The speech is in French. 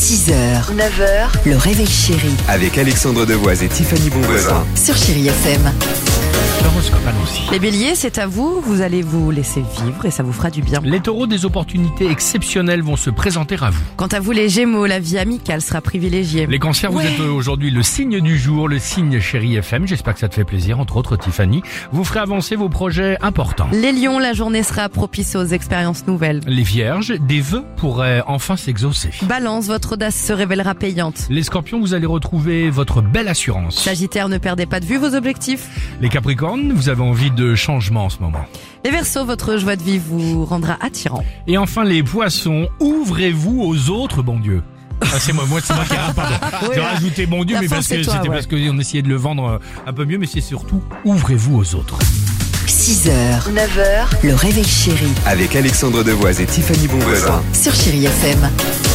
6h, 9h, le réveil chéri Avec Alexandre Devoise et Tiffany Bonvoisin. sur Chéri FM. L'horoscope aussi. Les béliers, c'est à vous, vous allez vous laisser vivre et ça vous fera du bien. Les taureaux, des opportunités exceptionnelles vont se présenter à vous. Quant à vous les gémeaux, la vie amicale sera privilégiée. Les cancers, vous êtes aujourd'hui le signe du jour, le signe Chéri FM. J'espère que ça te fait plaisir, entre autres Tiffany. Vous ferez avancer vos projets importants. Les lions, la journée sera propice aux expériences nouvelles. Les vierges, des vœux pourraient enfin s'exaucer. Balance, votre audace se révélera payante. Les scorpions, vous allez retrouver votre belle assurance. Sagittaire, ne perdez pas de vue vos objectifs. Les capricornes, vous avez envie de changement en ce moment. Les verseaux, votre joie de vivre vous rendra attirant. Et enfin les poissons, ouvrez-vous aux autres, bon Dieu. Ah, c'est moi qui pardon. J'ai rajouté bon Dieu, La mais fin, parce c'est que toi, c'était ouais. parce qu'on essayait de le vendre un peu mieux, mais c'est surtout ouvrez-vous aux autres. 6h, 9h, le réveil chéri Avec Alexandre Devoise et Tiffany Bonvoisin. sur Chéri FM.